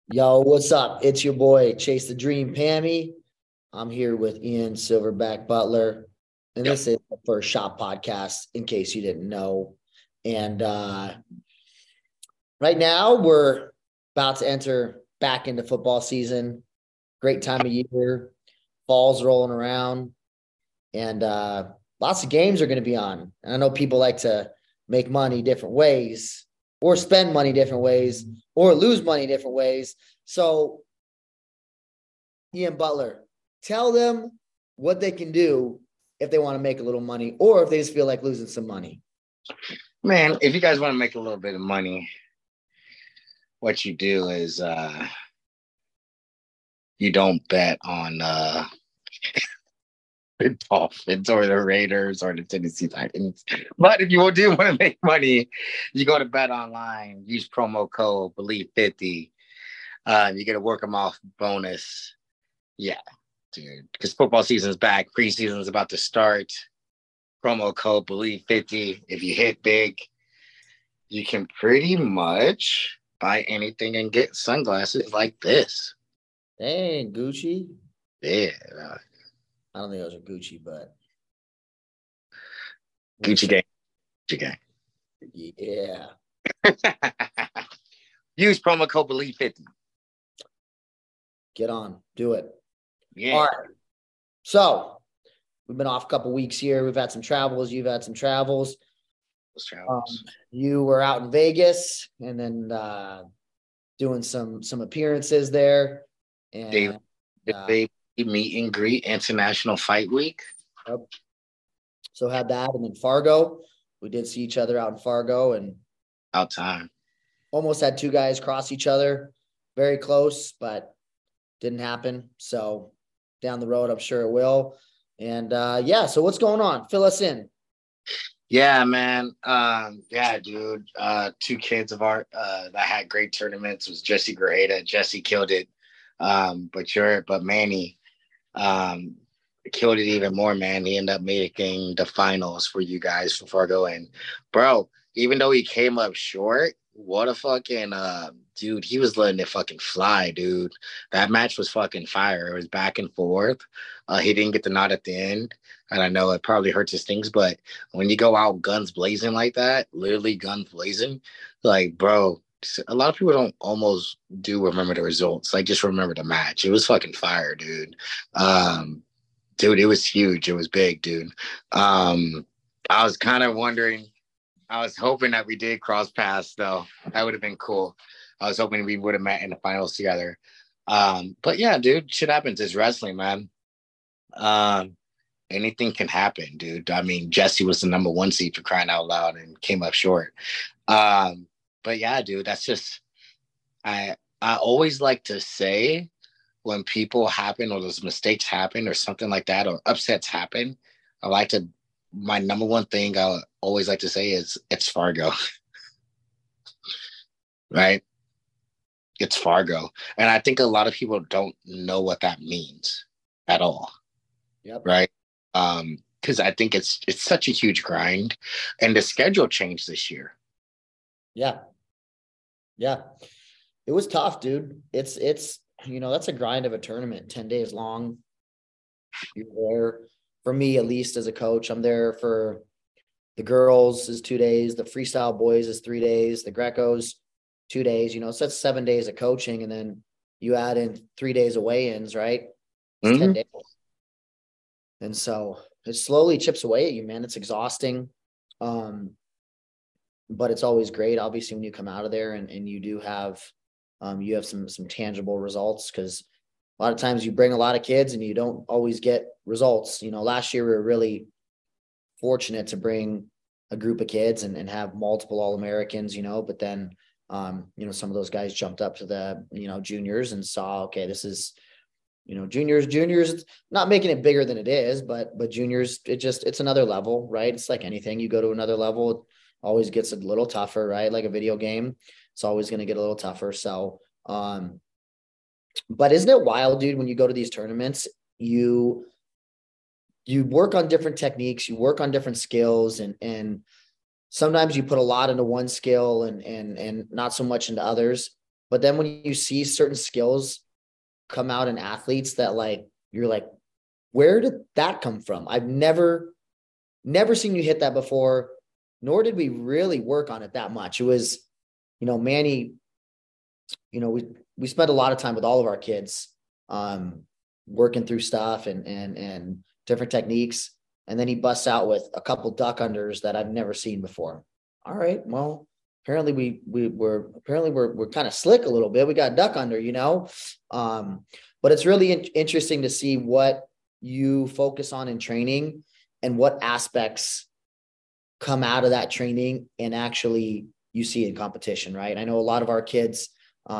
Yo, what's up? It's your boy Chase the Dream Pammy. I'm here with Ian Silverback Butler, and Yep. this is the First Shot podcast. In case you didn't know, and right now we're about to enter back into football season. Great time of year. Fall's rolling around, and lots of games are going to be on. And I know people like to make money different ways, or spend money different ways, or lose money different ways. So Ian Butler, tell them what they can do if they want to make a little money or if they just feel like losing some money. Man, if you guys want to make a little bit of money, what you do is you don't bet on the Dolphins or the Raiders or the Tennessee Titans. But if you do want to make money, you go to Bet Online, use promo code Believe50. You get a work them off bonus. Yeah, dude. Because football season's back, preseason's about to start. Promo code Believe50. If you hit big, you can pretty much buy anything and get sunglasses like this. Dang, Gucci. Yeah. I don't think those are Gucci, but Gucci gang. Gucci gang. Yeah. Use promo code Believe50. Get on. Do it. Yeah. All right. So we've been off a couple weeks here. We've had some travels. You've had some travels. You were out in Vegas and then doing some appearances there. And They meet and greet International Fight Week. Yep. So had that, and then Fargo. We did see each other out in Fargo, and out time. Almost had two guys cross each other, very close, but didn't happen. So down the road, I'm sure it will. And yeah, so what's going on? Fill us in. Yeah, man. Yeah, dude. Two kids of art that had great tournaments was Jesse Grajeda. Jesse killed it. But Manny killed it even more, man. He ended up making the finals for you guys for Fargo. And bro, even though he came up short, what a fucking dude, he was letting it fucking fly, dude. That match was fucking fire. It was back and forth. He didn't get the nod at the end. And I know it probably hurts his things, but when you go out guns blazing like that, literally guns blazing, like, bro, a lot of people don't almost do remember the results. Like, just remember the match. It was fucking fire, dude. Dude, it was huge. It was big, dude. I was kind of wondering. I was hoping that we did cross paths, though. That would have been cool. I was hoping we would have met in the finals together. But yeah, dude, shit happens. It's wrestling, man. Um, Anything can happen, dude. I mean, Jesse was the number one seed for crying out loud and came up short. But yeah, dude, that's just I always like to say when people happen or those mistakes happen or something like that or upsets happen, I like to my number one thing I always like to say is it's Fargo. Right? It's Fargo. And I think a lot of people don't know what that means at all. Yep. Right. Because I think it's such a huge grind. And the schedule changed this year. Yeah. Yeah. It was tough, dude. It's that's a grind of a tournament, 10 days long. You're there, for me, at least as a coach. I'm there for the girls is 2 days, the freestyle boys is 3 days, the Grecos 2 days, so that's 7 days of coaching. And then you add in 3 days of weigh-ins, right? It's 10 days. And so it slowly chips away at you, man. It's exhausting. But it's always great, obviously, when you come out of there and you do have some tangible results, because a lot of times you bring a lot of kids and you don't always get results. Last year we were really fortunate to bring a group of kids and have multiple All-Americans, but then, some of those guys jumped up to the, juniors and saw, okay, this is, juniors, not making it bigger than it is, but juniors, it's another level, right? It's like anything. You go to another level, it always gets a little tougher, right? Like a video game, it's always going to get a little tougher. So, but isn't it wild, dude, when you go to these tournaments, you work on different techniques, you work on different skills, and sometimes you put a lot into one skill and not so much into others. But then when you see certain skills come out in athletes that like, you're like, where did that come from? I've never seen you hit that before, nor did we really work on it that much. It was, Manny, we spent a lot of time with all of our kids, working through stuff and different techniques. And then he busts out with a couple duck unders that I've never seen before. All right, well, apparently we're kind of slick a little bit. We got duck under, but it's really interesting to see what you focus on in training and what aspects come out of that training and actually you see in competition, right? I know a lot of our kids,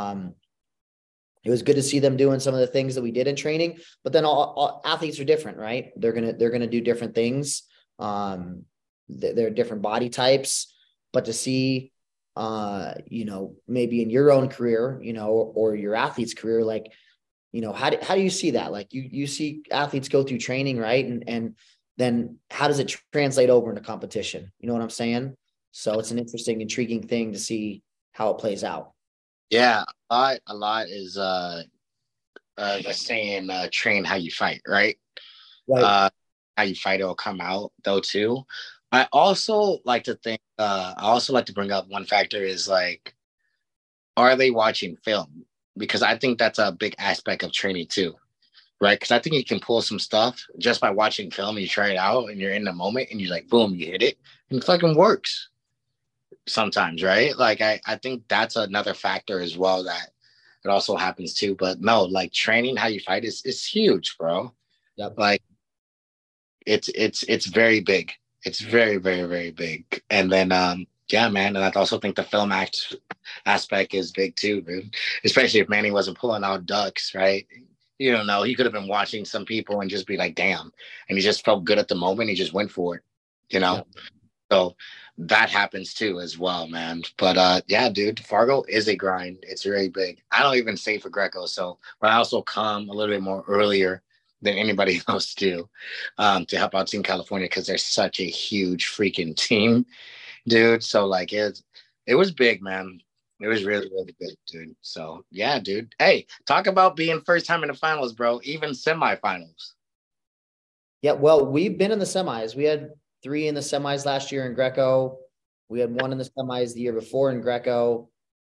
it was good to see them doing some of the things that we did in training, but then all athletes are different, right? They're going to do different things. They're different body types, but to see, maybe in your own career, or your athlete's career, like, how do you see that? Like you see athletes go through training, right? And then how does it translate over into competition? You know what I'm saying? So it's an interesting, intriguing thing to see how it plays out. Yeah, a lot is the saying, train how you fight, right? Right. How you fight, it'll come out though too. I also like to think, I also like to bring up one factor is like, are they watching film? Because I think that's a big aspect of training too, right? Because I think you can pull some stuff just by watching film. You try it out and you're in the moment and you're like, boom, you hit it and it fucking works sometimes, right? Like I think that's another factor as well that it also happens too. But no, like training how you fight is huge, bro. Yep. Like it's very big. It's very, very, very big. And then yeah, man. And I also think the film aspect is big too, dude. Especially if Manny wasn't pulling out ducks, right? You don't know. He could have been watching some people and just be like, damn. And he just felt good at the moment. He just went for it, you know? Yep. So that happens too as well, man. But yeah, dude, Fargo is a grind. It's very big. I don't even stay for Greco. So but I also come a little bit more earlier than anybody else do, to help out Team California because they're such a huge freaking team, dude. So like it was big, man. It was really, really big, dude. So yeah, dude. Hey, talk about being first time in the finals, bro. Even semifinals. Yeah. Well, we've been in the semis. We had 3 in the semis last year in Greco. We had 1 in the semis the year before in Greco.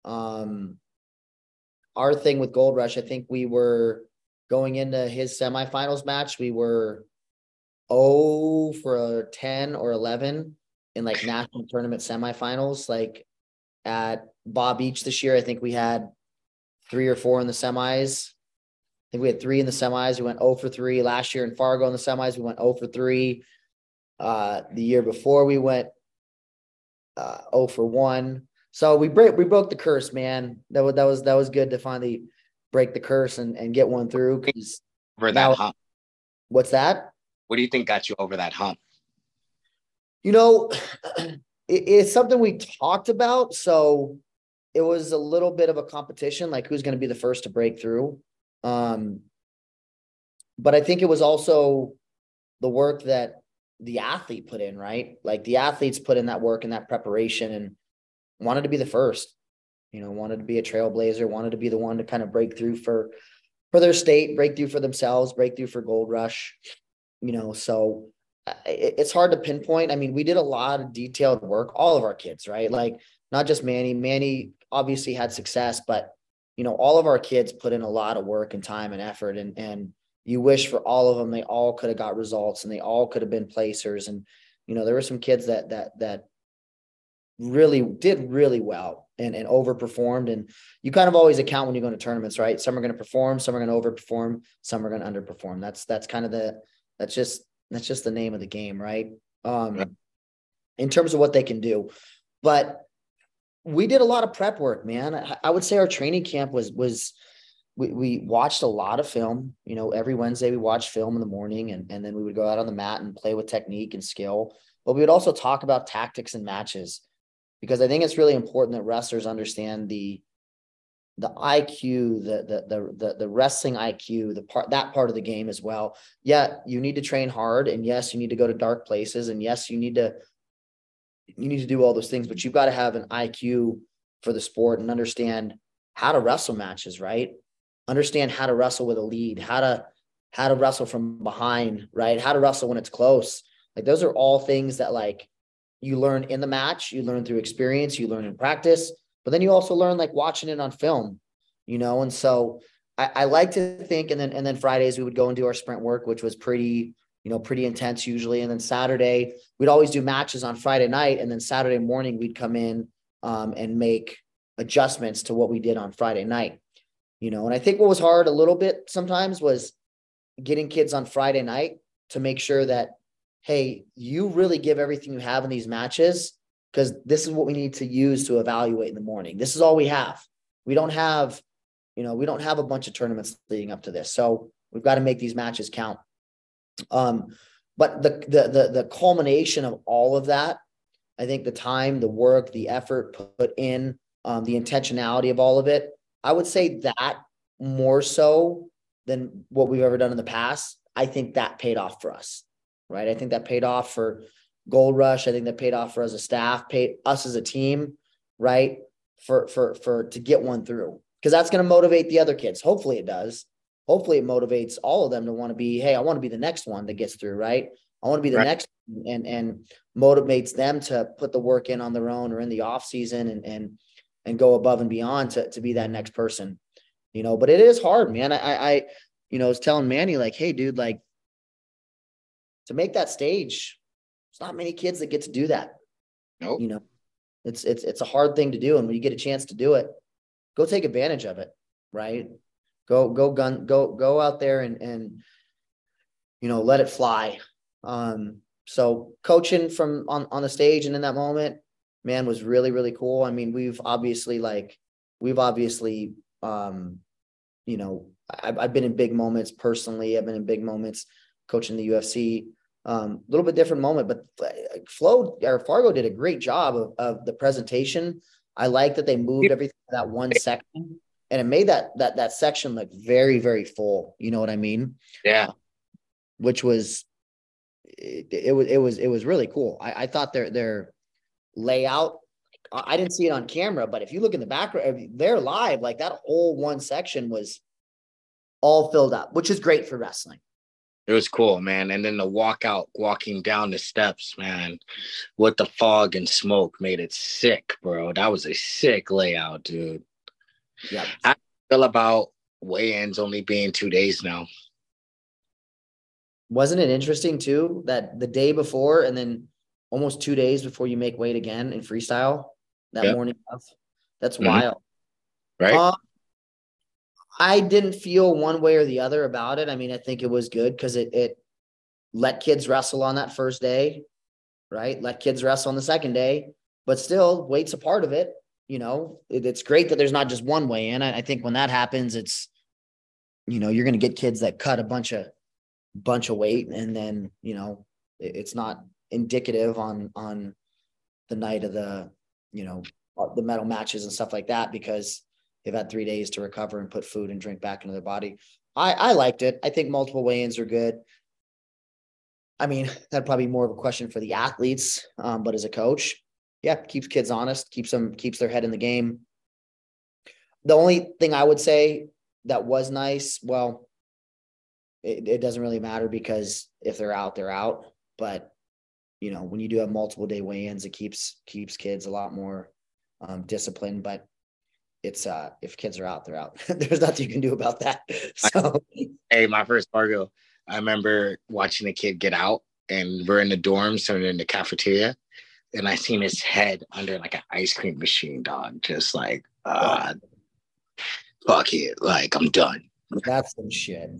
Our thing with Gold Rush, I think we were going into his semifinals match. We were 0 for 10 or 11 in like national tournament semifinals. Like at Bob Beach this year, I think we had 3 or 4 in the semis. I think we had 3 in the semis. We went 0 for 3 last year in Fargo in the semis. We went 0 for 3. The year before we went 0 for 1. So we broke the curse, man. That was good to finally break the curse and get one through. Because Over that now, hump. what's that? What do you think got you over that hump? It's something we talked about. So it was a little bit of a competition, like who's going to be the first to break through. But I think it was also the work that the athlete put in, right? Like the athletes put in that work and that preparation and wanted to be the first, wanted to be a trailblazer, wanted to be the one to kind of break through for their state, break through for themselves, break through for Gold Rush, so it's hard to pinpoint. I mean, we did a lot of detailed work, all of our kids, right? Like not just Manny obviously had success, but all of our kids put in a lot of work and time and effort and you wish for all of them, they all could have got results and they all could have been placers. And, there were some kids that really did really well and overperformed. And you kind of always account when you go to tournaments, right? Some are going to perform, some are going to overperform, some are going to underperform. That's kind of that's just the name of the game, right? In terms of what they can do. But we did a lot of prep work, man. I would say our training camp was we watched a lot of film. Every Wednesday we watched film in the morning and then we would go out on the mat and play with technique and skill. But we would also talk about tactics and matches because I think it's really important that wrestlers understand the IQ, the wrestling IQ, that part of the game as well. Yeah, you need to train hard, and yes, you need to go to dark places, and yes, you need to do all those things, but you've got to have an IQ for the sport and understand how to wrestle matches, right? Understand how to wrestle with a lead, how to wrestle from behind, right? How to wrestle when it's close. Like those are all things that like you learn in the match, you learn through experience, you learn in practice, but then you also learn like watching it on film, and so I like to think, and then Fridays we would go and do our sprint work, which was pretty intense usually. And then Saturday, we'd always do matches on Friday night. And then Saturday morning, we'd come in and make adjustments to what we did on Friday night. And I think what was hard a little bit sometimes was getting kids on Friday night to make sure that, hey, you really give everything you have in these matches, because this is what we need to use to evaluate in the morning. This is all we have. We don't have a bunch of tournaments leading up to this. So we've got to make these matches count. But the culmination of all of that, I think the time, the work, the effort put in, the intentionality of all of it, I would say that more so than what we've ever done in the past, I think that paid off for us, right? I think that paid off for Gold Rush. I think that paid off for us as a staff, paid us as a team, right? For to get one through, because that's going to motivate the other kids. Hopefully it does. Hopefully it motivates all of them to want to be, hey, I want to be the next one that gets through, right? I want to be the next one, and motivates them to put the work in on their own or in the off season and go above and beyond to be that next person, but it is hard, man. I was telling Manny, like, hey dude, like to make that stage, there's not many kids that get to do that. Nope. It's a hard thing to do. And when you get a chance to do it, go take advantage of it, right? Go out there and let it fly. So coaching from on the stage and in that moment, man, was really, really cool. I mean, I've been in big moments personally. I've been in big moments coaching the UFC. A little bit different moment, but Fargo did a great job of the presentation. I like that they moved everything to that one section, and it made that section look very, very full. You know what I mean? Yeah. Which was, it was really cool. I thought their layout, I didn't see it on camera, but if you look in the background, they're live, like that whole one section was all filled up, which is great for wrestling. It was cool, man. And then the walking down the steps, man, with the fog and smoke made it sick, bro. That was a sick layout, dude. Yeah. How do you feel about weigh-ins only being 2 days now? Wasn't it interesting too that the day before and then almost 2 days before you make weight again in freestyle that morning of? That's wild. Right. I didn't feel one way or the other about it. I mean, I think it was good because it let kids wrestle on that first day, right? Let kids wrestle on the second day, but still weight's a part of it. It's great that there's not just one way in. I think when that happens, it's, you're going to get kids that cut a bunch of weight, and then, it's not indicative on the night of the medal matches and stuff like that, because they've had 3 days to recover and put food and drink back into their body. I liked it. I think multiple weigh-ins are good. I mean, that'd probably be more of a question for the athletes. But as a coach, yeah, keeps kids honest, keeps their head in the game. The only thing I would say that was nice, well, it doesn't really matter, because if they're out, they're out. But, when you do have multiple day weigh-ins, it keeps kids a lot more disciplined. But it's if kids are out, they're out. There's nothing you can do about that. So, hey, my first Fargo, I remember watching a kid get out, and we're in the dorms, so we're in the cafeteria, and I seen his head under like an ice cream machine, dog. Just like, fuck it, like I'm done. That's some shit.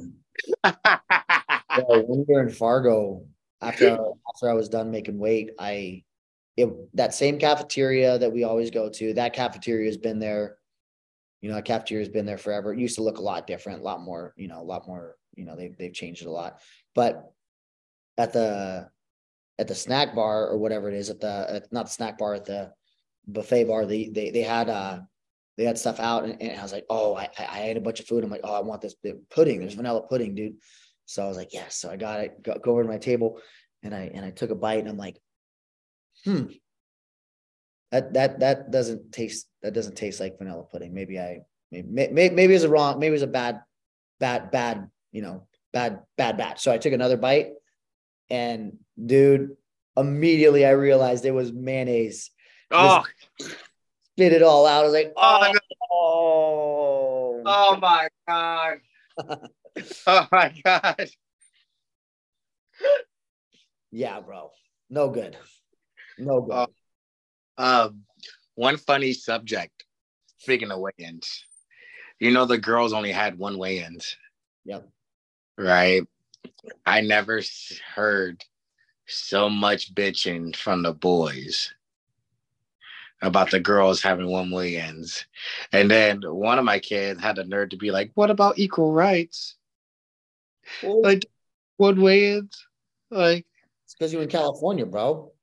When we were in Fargo, after I was done making weight, that same cafeteria that we always go to, that cafeteria has been there. That cafeteria has been there forever. It used to look a lot different, a lot more, they've changed it a lot. But at the snack bar or whatever it is, not the snack bar, at the buffet bar, they had stuff out, and I was like, oh, I ate a bunch of food. I'm like, oh, I want this pudding. There's vanilla pudding, dude. So I was like, yes. So I got it, go over to my table, and I took a bite, and I'm like, that doesn't taste like vanilla pudding. Maybe I maybe it was a wrong, maybe it was a bad, bad batch. So I took another bite, and dude, immediately I realized it was mayonnaise. Oh, Just spit it all out. I was like, oh, oh, oh my God. Oh my God. yeah, bro. No good. No good. Um, one funny subject, speaking of weigh-ins, the girls only had one weigh-ins, Yep. right? I never heard so much bitching from the boys about the girls having one weigh-ins. And then one of my kids had the nerve to be like, what about equal rights? Well, Like, one weigh-ins? Like, it's because you're in California, bro.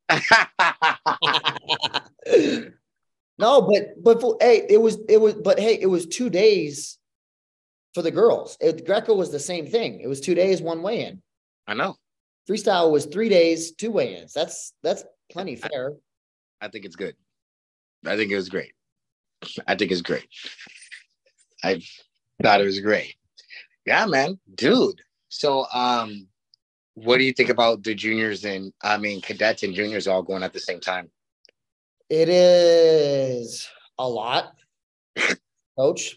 No, hey, it was 2 days for the girls. Greco was the same thing. It was 2 days, one weigh-in. I know. Freestyle was 3 days, two weigh-ins. That's plenty fair. I think it's good. I think it was great. I think it's great. I thought it was great. Yeah, man. Dude. So what do you think about the juniors cadets and juniors all going at the same time? It is a lot, coach.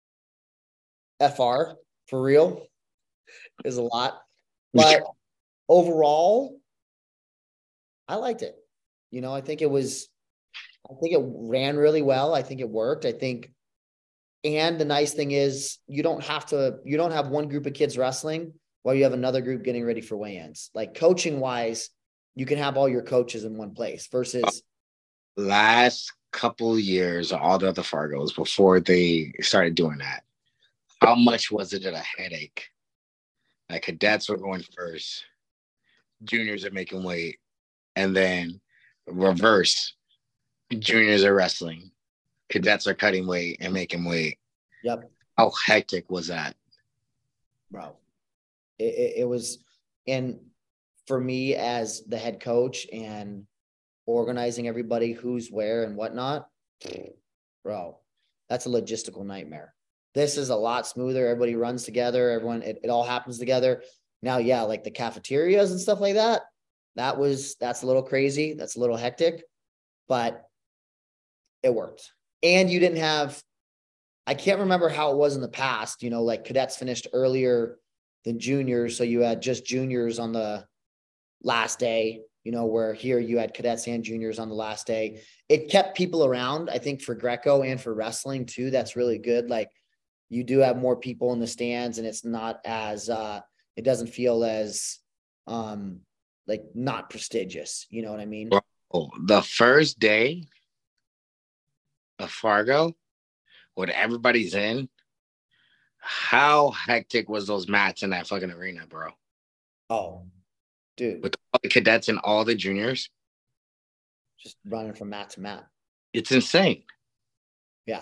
FR for real is a lot. But overall, I liked it. I think it ran really well. I think it worked. And the nice thing is you don't have one group of kids wrestling while you have another group getting ready for weigh-ins. Like coaching wise, you can have all your coaches in one place versus last couple years, all the other Fargos before they started doing that. How much was it a headache? Like cadets were going first, juniors are making weight, and then reverse, juniors are wrestling, cadets are cutting weight and making weight. Yep. How hectic was that? Bro, it was, and for me as the head coach and organizing everybody who's where and whatnot, bro, that's a logistical nightmare. This is a lot smoother. Everybody runs together. It all happens together. Now, yeah, like the cafeterias and stuff like that. That's a little crazy. That's a little hectic, but it worked. And you didn't have, I can't remember how it was in the past, like cadets finished earlier than juniors. So you had just juniors on the last day, where here you had cadets and juniors on the last day. It kept people around, I think, for Greco and for wrestling too. That's really good. Like you do have more people in the stands, and it's not as it doesn't feel as like not prestigious. You know what I mean? Bro, the first day of Fargo, when everybody's in, how hectic was those mats in that fucking arena, bro? Oh, dude. With all the cadets and all the juniors. Just running from mat to mat. It's insane. Yeah.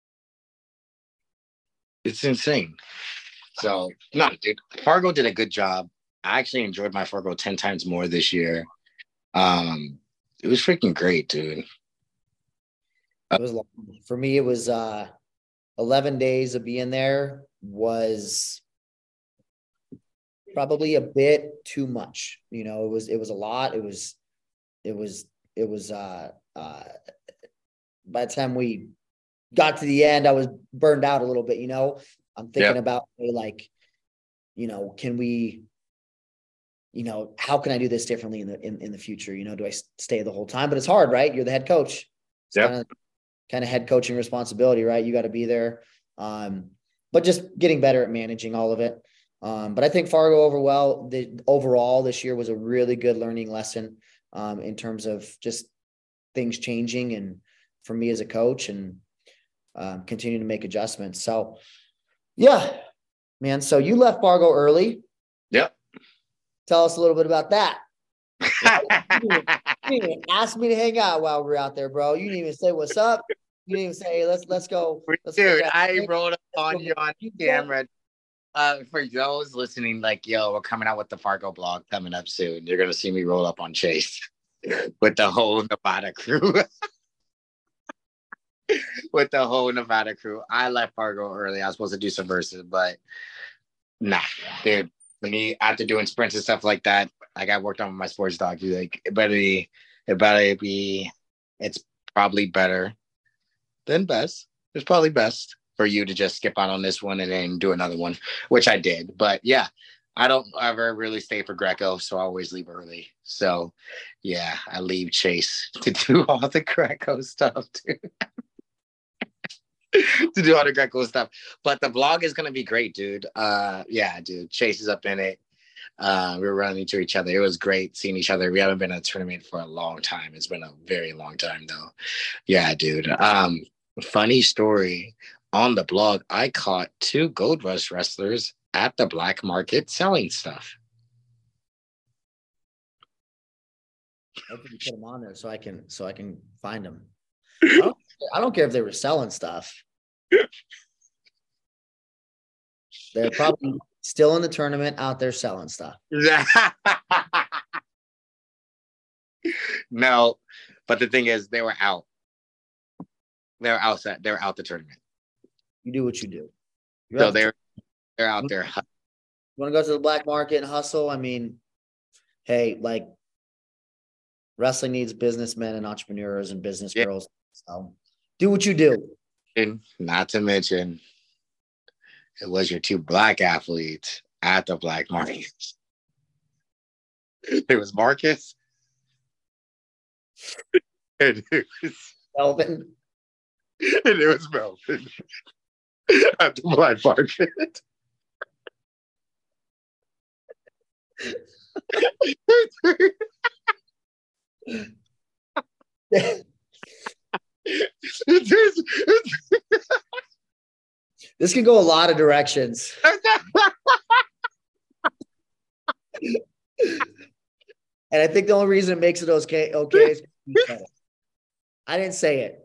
It's insane. So, no, dude, Fargo did a good job. I actually enjoyed my Fargo 10 times more this year. It was freaking great, dude. It was long. For me, it was 11 days of being there was probably a bit too much. It was a lot. It was by the time we got to the end, I was burned out a little bit. I'm thinking about can we, how can I do this differently in the future? Do I stay the whole time? But it's hard, right? You're the head coach. It's kind of head coaching responsibility, right? You got to be there. But just getting better at managing all of it. But I think Fargo overall this year was a really good learning lesson in terms of just things changing and for me as a coach and continue to make adjustments. So yeah, man. So you left Fargo early. Yep. Tell us a little bit about that. You didn't even ask me to hang out while we were out there, bro. You didn't even say what's up. You didn't even say, hey, let's go. Dude, I rolled up on you on camera. For those listening, like, yo, we're coming out with the Fargo blog coming up soon. You're gonna see me roll up on Chase with the whole Nevada crew. with the whole Nevada crew. I left Fargo early. I was supposed to do Subversive, but nah, dude. When you after doing sprints and stuff like that, I got worked on with my sports dog. You like it better be. It's probably better than best. It's probably best for you to just skip out on this one and then do another one, which I did. But yeah, I don't ever really stay for Greco, so I always leave early. So yeah, I leave Chase to do all the Greco stuff too. To do all the Greco stuff. But the vlog is gonna be great, dude. Yeah, dude. Chase is up in it. We were running into each other. It was great seeing each other. We haven't been in a tournament for a long time. It's been a very long time though. Yeah, dude. Funny story. On the blog, I caught 2 Gold Rush wrestlers at the black market selling stuff. Hopefully you put them on there so I can find them. I don't care if they were selling stuff. They're probably still in the tournament out there selling stuff. No, but the thing is, they were out. They were outside. They were out the tournament. You do what you do. So they're out there. You want to go to the black market and hustle? I mean, hey, like wrestling needs businessmen and entrepreneurs and business girls. So do what you do. And not to mention, it was your 2 black athletes at the black market. It was Marcus and it was Melvin. And it was Melvin at the black market. This can go a lot of directions. And I think the only reason it makes it okay is I didn't say it.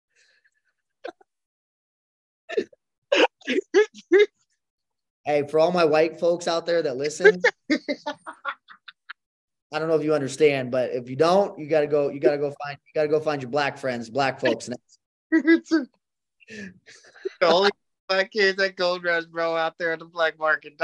Hey, for all my white folks out there that listen, I don't know if you understand, but if you don't, you gotta go find your black friends, black folks. The only black kids at Gold Rush, bro, out there at the black market.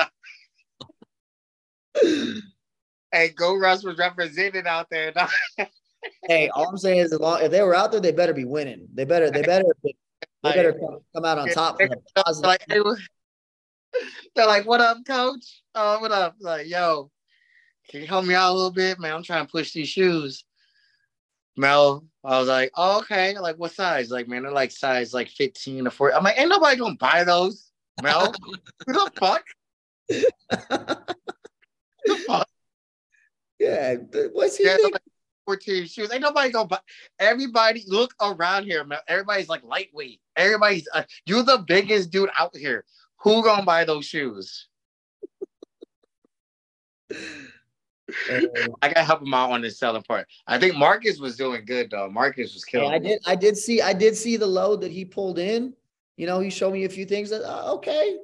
Hey, Gold Rush was represented out there. Hey, all I'm saying is, if they were out there, they better be winning. They better come out on top. They're like, "What up, coach? What up?" Like, yo, can you help me out a little bit, man? I'm trying to push these shoes. Mel, I was like, oh, okay. Like, what size? Like, man, they're like size like 15 or 14. I'm like, ain't nobody gonna buy those, Mel. Who the fuck? The fuck? Yeah, what's he like 14 shoes. Ain't nobody gonna buy. Everybody, look around here, Mel. Everybody's like lightweight. Everybody's you're the biggest dude out here. Who gonna buy those shoes? I gotta help him out on the selling part. I think Marcus was doing good though. Marcus was killing. Hey, I did see the load that he pulled in. You know, he showed me a few things that okay.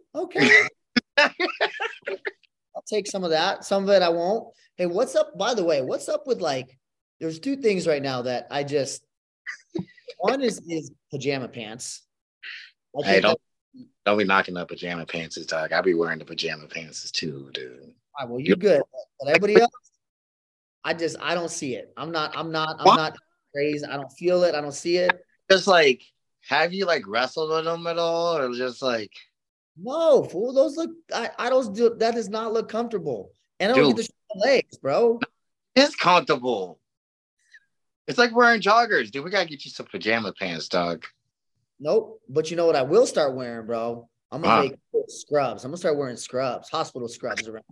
I'll take some of that. Some of it I won't. Hey, what's up? By the way, what's up with like? There's 2 things right now that I just. One is pajama pants. Hey, don't be knocking up pajama pants, dog. I'll be wearing the pajama pants too, dude. All right, well, you're good. But everybody else, I don't see it. I'm not crazy. I don't feel it. I don't see it. Just like, have you like wrestled with them at all, or just like? No, fool. Those look. I don't do. That does not look comfortable. And I don't get the legs, bro. It's comfortable. It's like wearing joggers, dude. We gotta get you some pajama pants, dog. Nope. But you know what I will start wearing, bro? I'm gonna make scrubs. I'm gonna start wearing scrubs, hospital scrubs around.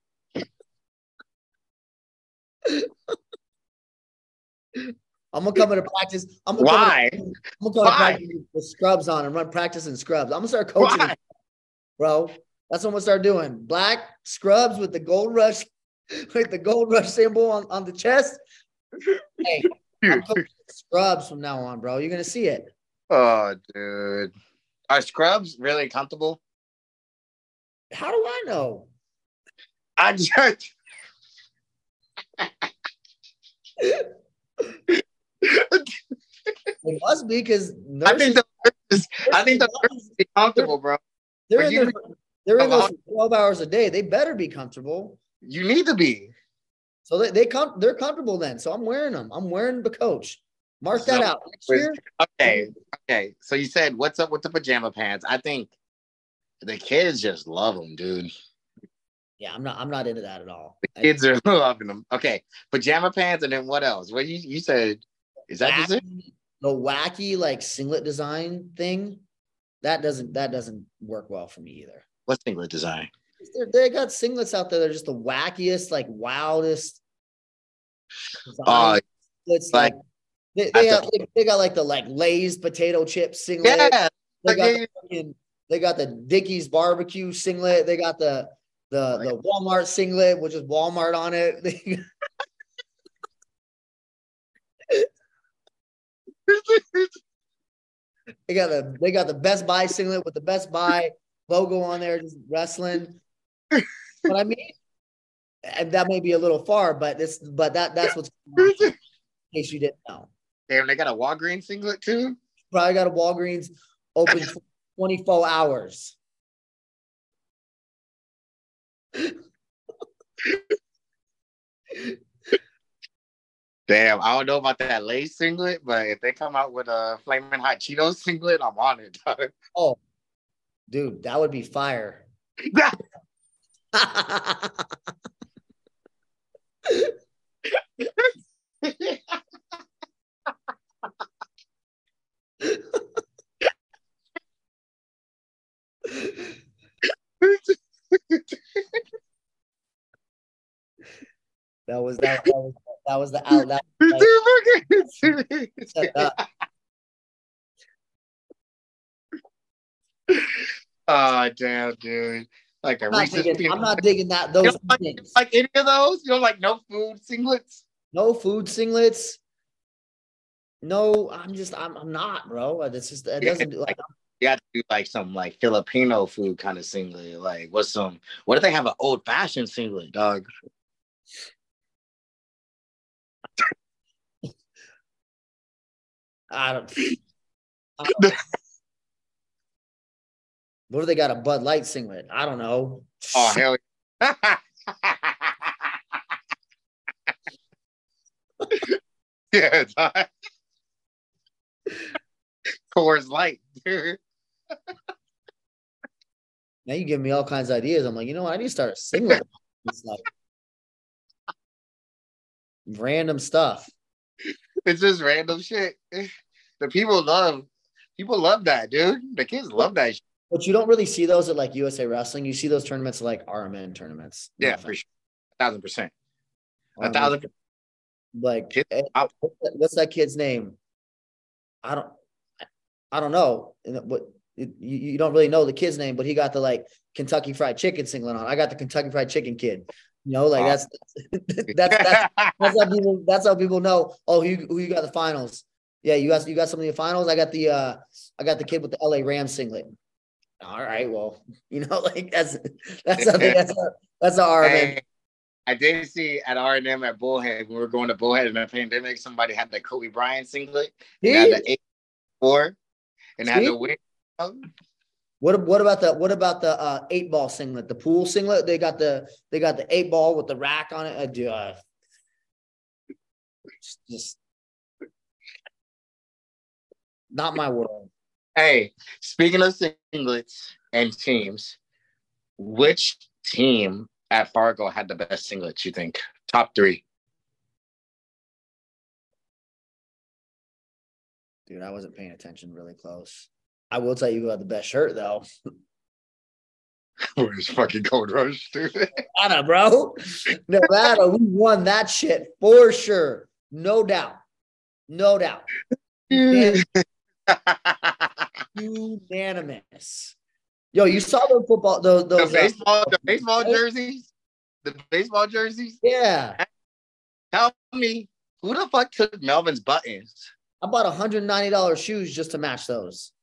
I'm gonna come into practice. I'm gonna come to practice with scrubs on and run practice in scrubs. I'm gonna start coaching, bro. That's what I'm gonna start doing. Black scrubs with the Gold Rush, symbol on the chest. Hey, I'm coaching scrubs from now on, bro. You're gonna see it. Oh, dude. Are scrubs really comfortable? How do I know? I just It must be because I think nurses, I think the nurses be comfortable, bro. they're But in you, there. They're in those for 12 hours a day. They better be comfortable. you need to be. So they're comfortable then. So I'm wearing them. I'm wearing the Coach. Mark that out next year. Okay. So you said, what's up with the pajama pants? I think the kids just love them, dude. Yeah, I'm not into that at all. The kids are loving them. Okay, pajama pants, and then what else? What you said? Is that just it? The wacky like singlet design thing that doesn't work well for me either. What singlet design? They got singlets out there. They're just the wackiest, like wildest. It's like they got like the like Lay's potato chip singlet. Yeah, they got the Dickies barbecue singlet. They got the Walmart singlet, which is Walmart on it. They got the Best Buy singlet with the Best Buy logo on there, just wrestling. But I mean, and that may be a little far, but that's what's going on, in case you didn't know. Damn, they got a Walgreens singlet too? Probably got a Walgreens open 24 hours. Damn, I don't know about that Lay's singlet, but if they come out with a Flamin' Hot Cheetos singlet, I'm on it. Oh, dude, that would be fire. That was the out. That oh damn, dude! Like I'm not digging that. Those things. Like any of those? You don't like no food singlets? No food singlets. No, I'm not, bro. It's just it doesn't like. You have to do like some like Filipino food kind of singlet. Like what if they have an old fashioned singlet, dog? I don't what do they got? A Bud Light singlet? I don't know. Oh hell yeah. Yeah, Coors Light, dude. Now you give me all kinds of ideas. I'm like, you know what? I need to start a singlet. It's like random stuff. It's just random shit. The people love that, dude. The kids love that shit. But you don't really see those at like USA Wrestling. You see those tournaments like RMN tournaments. Yeah, for sure. 1,000%. 1,000%. Like, what's that kid's name? I don't know. But you don't really know the kid's name, but he got the like Kentucky Fried Chicken singlet on. I got the Kentucky Fried Chicken kid. You know, like that's how people know. Oh, who you got the finals? Yeah, you got something in the finals. I got the kid with the LA Rams singlet. All right, well, you know, like that's a RMN. I did see at R&M at Bullhead when we were going to Bullhead in the pandemic. Somebody had the Kobe Bryant singlet. And had the 8-4 and had the win. What about the 8-ball singlet, the pool singlet? They got the 8-ball with the rack on it. Just not my world. Hey, speaking of singlets and teams, which team at Fargo had the best singlets, you think? Top 3. Dude, I wasn't paying attention really close. I will tell you who had the best shirt, though. Where's fucking Gold Rush, dude? Nevada, bro. Nevada, we won that shit for sure. No doubt. No doubt. Unanimous. Yo, you saw the football, those the baseball jerseys? The baseball jerseys? Yeah. Tell me, who the fuck took Melvin's buttons? I bought $190 shoes just to match those.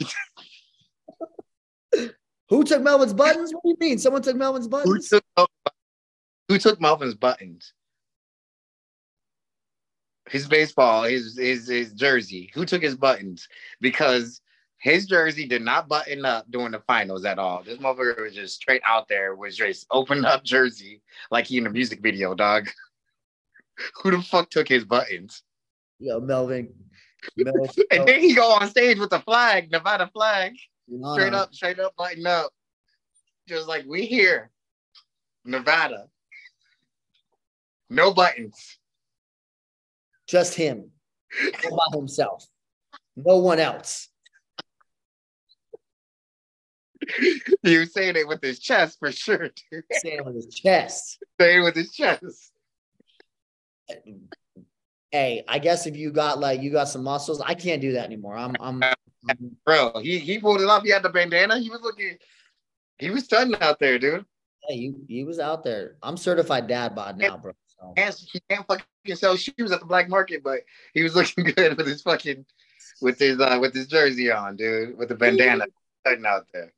Who took Melvin's buttons? What do you mean? Someone took Melvin's buttons? Who took Melvin's buttons? his baseball, his jersey. Who took his buttons? Because his jersey did not button up during the finals at all. This motherfucker was just straight out there with just open up jersey like he in a music video, dog. Who the fuck took his buttons? Yo, Melvin. And then he go on stage with the flag, Nevada flag, No. straight up, button up. Just like, we here, Nevada. No buttons. Just him. All by himself. No one else. He was saying it with his chest for sure, dude. Saying with his chest. Saying with his chest. Hey, I guess if you got some muscles, I can't do that anymore. I'm Bro, he pulled it off. He had the bandana. He was stunning out there, dude. Hey, he was out there. I'm certified dad bod now, bro. So. He can't fucking sell shoes at the black market, but he was looking good with his jersey on, dude, with the bandana stunning out there.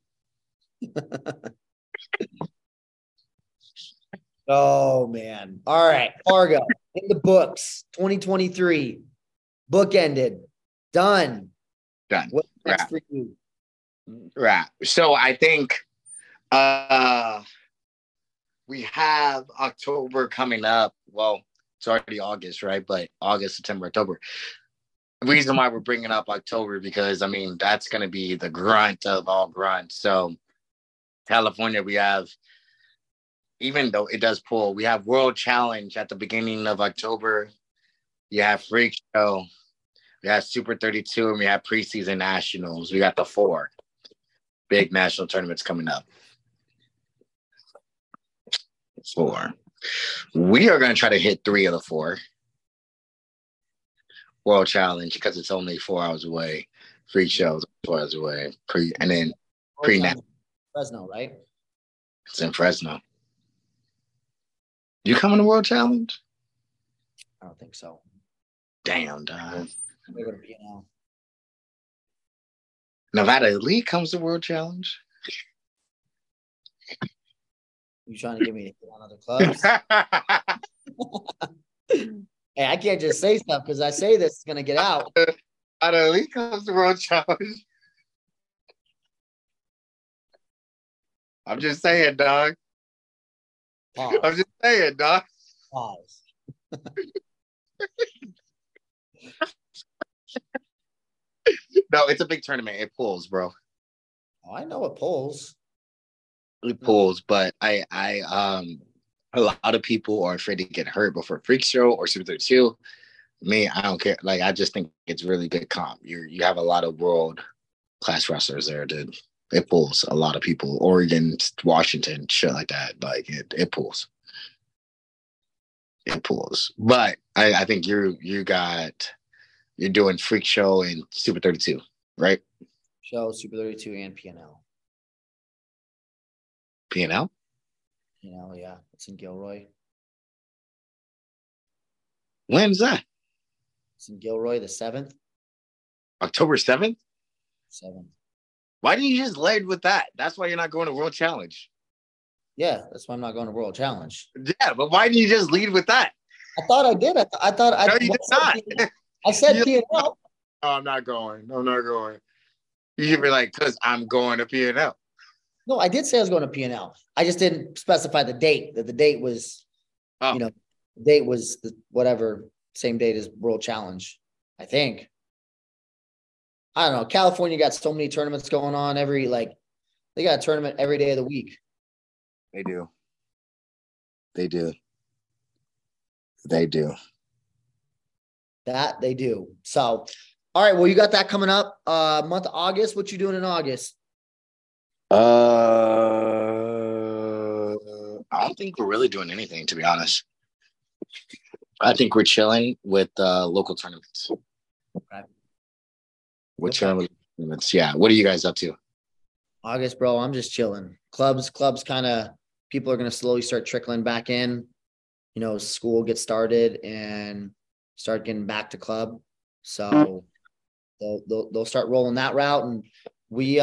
Oh man. All right. Fargo in the books. 2023. Book ended. Done. What's next for you? Right. So I think we have October coming up. Well, it's already August, right? But August, September, October. The reason why we're bringing up October because I mean that's going to be the grunt of all grunts. So California, we have, even though it does pull, we have World Challenge at the beginning of October. You have Freak Show, we have Super 32, and we have preseason nationals. We got the 4 big national tournaments coming up. 4. We are going to try to hit 3 of the 4. World Challenge, because it's only 4 hours away. Freak Show is 4 hours away. Fresno, right? It's in Fresno. You coming to World Challenge? I don't think so. Damn, dog. We're going to be now. Nevada Elite comes to World Challenge. You trying to get me to hit on other clubs? Hey, I can't just say stuff because I say this is going to get out. Nevada Elite comes to World Challenge. I'm just saying, dog. Pause. I'm just saying, dog. Pause. No, it's a big tournament. It pulls, bro. Oh, I know it pulls. It pulls, but a lot of people are afraid to get hurt before Freak Show or Super 32. Me, I don't care. Like, I just think it's really good comp. You have a lot of world class wrestlers there, dude. It pulls a lot of people. Oregon, Washington, shit like that. Like it pulls. It pulls. But I think you're doing Freak Show and Super 32, right? Show, Super 32, and PNL. PNL? PNL, yeah. It's in Gilroy. When's that? It's in Gilroy, the 7th. October 7th? 7th. Why didn't you just lead with that? That's why you're not going to World Challenge. Yeah, that's why I'm not going to World Challenge. Yeah, but why didn't you just lead with that? I thought I did. I thought No, you did not. I said PNL. Oh, I'm not going. You should be like, because I'm going to PNL. No, I did say I was going to PNL. I just didn't specify the date. That the date was, the date was the whatever same date as World Challenge. I think. I don't know. California got so many tournaments going on they got a tournament every day of the week. They do. That they do. So, all right. Well, you got that coming up. Month of August. What you doing in August? I don't think we're really doing anything, to be honest. I think we're chilling with local tournaments. Okay. We're chilling with tournaments. Yeah. What are you guys up to? August, bro. I'm just chilling. Clubs kind of, people are going to slowly start trickling back in. School gets started and start getting back to club. So they'll start rolling that route. And we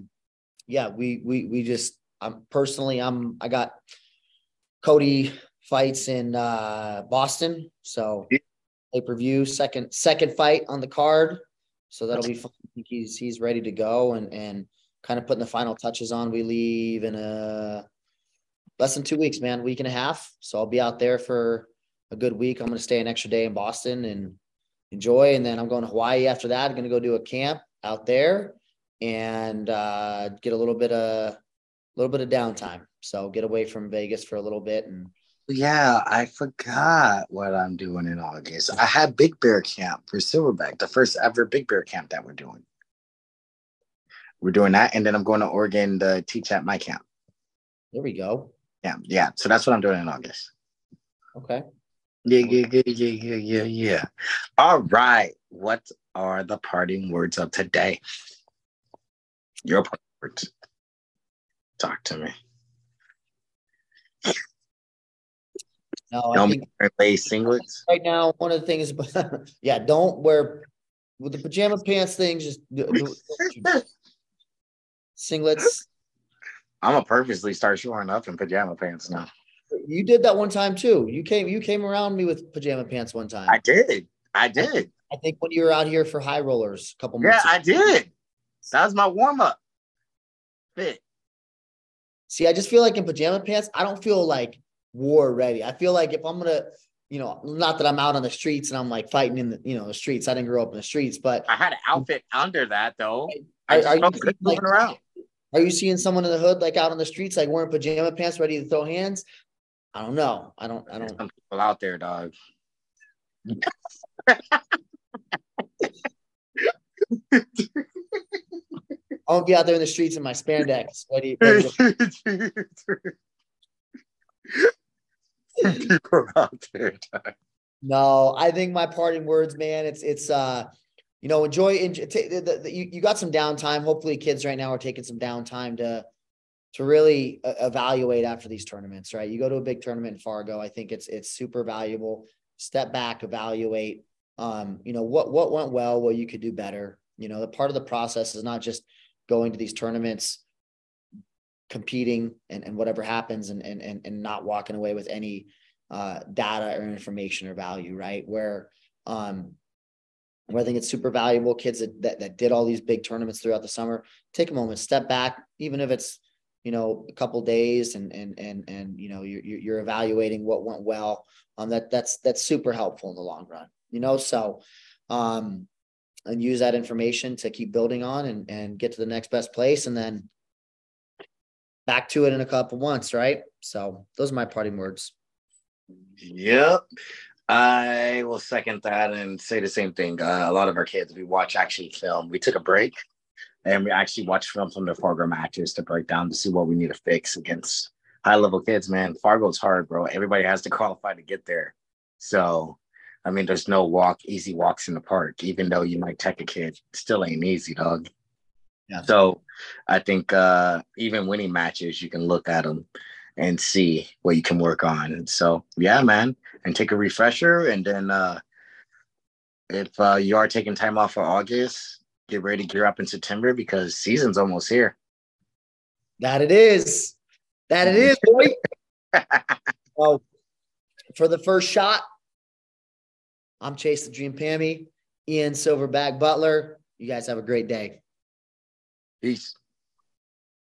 just, I got Cody fights in Boston. So pay-per-view, second fight on the card. So that'll be fun. I think he's ready to go and kind of putting the final touches on. We leave in less than 2 weeks, man, week and a half. So I'll be out there for a good week. I'm going to stay an extra day in Boston and enjoy. And then I'm going to Hawaii after that. I'm going to go do a camp out there and get a little bit of downtime. So get away from Vegas for a little bit. And yeah, I forgot what I'm doing in August. I had Big Bear Camp for Silverback, the first ever Big Bear Camp that we're doing. We're doing that, and then I'm going to Oregon to teach at my camp. There we go. Yeah. So that's what I'm doing in August. Okay. Yeah. All right. What are the parting words of today? Your parting words. Talk to me. No, don't I think wear singlets. Right now, one of the things, yeah, don't wear with the pajama pants thing. Just do singlets. I'm gonna purposely start showing up in pajama pants now. You did that one time too. You came around me with pajama pants one time. I did. I think when you were out here for high rollers a couple months ago. I did. That was my warm up fit. See, I just feel like in pajama pants, I don't feel like war ready. I feel like if I'm gonna, not that I'm out on the streets and I'm like fighting in the, the streets. I didn't grow up in the streets, but I had an outfit under that though. Are you moving around? Are you seeing someone in the hood like out on the streets, like wearing pajama pants, ready to throw hands? I don't know. I don't. There's some people out there, dog. I'll be out there in the streets in my spandex. People out there, dog. No, I think my parting words, man, it's enjoy. You got some downtime. Hopefully, kids right now are taking some downtime to really evaluate after these tournaments, right? You go to a big tournament in Fargo. I think it's super valuable. Step back, evaluate, what went well, what you could do better. The part of the process is not just going to these tournaments, competing and whatever happens and not walking away with any data or information or value, right? Where I think it's super valuable. Kids that did all these big tournaments throughout the summer, take a moment, step back, even if it's, a couple of days and you're evaluating what went well. That's super helpful in the long run, so, and use that information to keep building on and get to the next best place. And then back to it in a couple months. Right. So those are my parting words. Yep. I will second that and say the same thing. A lot of our kids, we watch actually film. We took a break and we actually watched film from the Fargo matches to break down to see what we need to fix against high level kids, man. Fargo's hard, bro. Everybody has to qualify to get there. So, I mean, there's no easy walks in the park, even though you might tech a kid, still ain't easy, dog. Yeah. So I think even winning matches, you can look at them and see what you can work on. And so, yeah, man, and take a refresher. And then if you are taking time off for August, get ready to gear up in September because season's almost here. That it is, boy. Well, for the first shot, I'm Chase the Dream Pammy, Ian Silverback Butler. You guys have a great day. Peace.